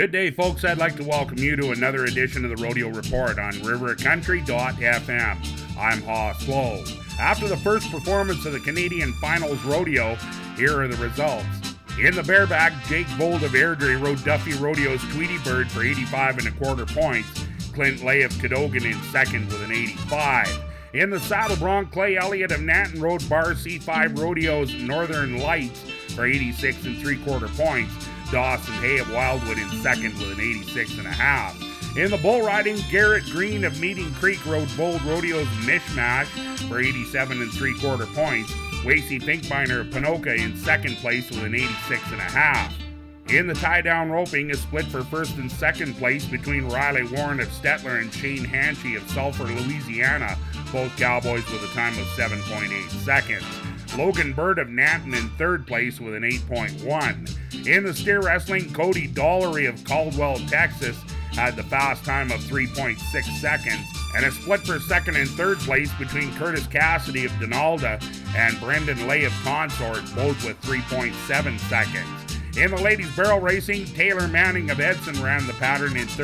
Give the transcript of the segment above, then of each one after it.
Good day, folks. I'd like to welcome you to another edition of the Rodeo Report on rivercountry.fm. I'm Hoss Lowe. After the first performance of the Canadian Finals Rodeo, here are the results. In the bareback, Jake Vold of Airdrie rode Duffy Rodeo's Tweety Bird for 85 1/4 points. Clint Lay of Cadogan in second with an 85. In the saddle bronc, Clay Elliott of Nanton rode Bar C5 Rodeo's Northern Lights for 86 3/4 points. Dawson Hay of Wildwood in second with an 86 1/2. In the bull riding, Garrett Green of Meeting Creek rode Bold Rodeo's Mishmash for 87 3/4 points. Wacy Finkbeiner of Pinoka in second place with an 86 1/2. In the tie-down roping, a split for first and second place between Riley Warren of Stettler and Shane Hanchy of Sulphur, Louisiana, both cowboys with a time of 7.8 seconds. Logan Bird of Nanton in third place with an 8.1. In the steer wrestling, Cody Dollery of Caldwell, Texas, had the fast time of 3.6 seconds, and a split for second and third place between Curtis Cassidy of Donalda and Brendan Lay of Consort, both with 3.7 seconds. In the ladies barrel racing, Taylor Manning of Edson ran the pattern in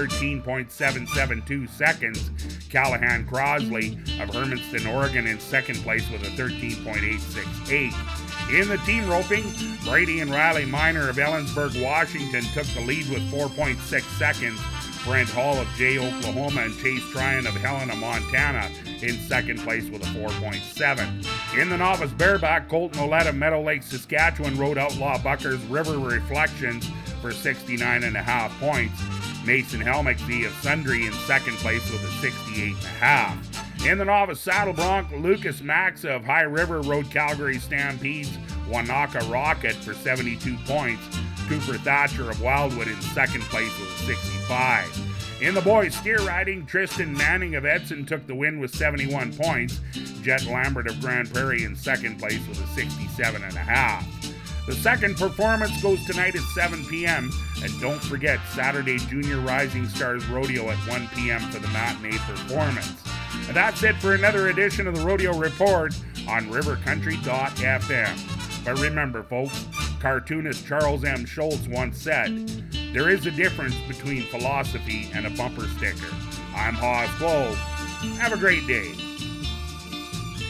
13.772 seconds. Callahan Crosley of Hermanston, Oregon in second place with a 13.868. In the team roping, Brady and Riley Minor of Ellensburg, Washington took the lead with 4.6 seconds. Brent Hall of Jay, Oklahoma, and Chase Tryon of Helena, Montana in second place with a 4.7. In the novice bareback, Colton Ouellette of Meadow Lake, Saskatchewan rode Outlaw Bucker's River Reflections for 69 1/2 points. Mason Helmick of Sundre in second place with a 68 1/2. In the novice saddle bronc, Lucas Max of High River rode Calgary Stampede's Wanaka Rocket for 72 points. Cooper Thatcher of Wildwood in second place with a 65. In the boys steer riding, Tristan Manning of Edson took the win with 71 points. Jet Lambert of Grand Prairie in second place with a 67 1/2. The second performance goes tonight at 7 p.m. And don't forget Saturday Junior Rising Stars Rodeo at 1 p.m. for the matinee performance. And that's it for another edition of the Rodeo Report on rivercountry.fm. But remember, folks, cartoonist Charles M. Schulz once said, there is a difference between philosophy and a bumper sticker. I'm Hoss Lowe. Have a great day.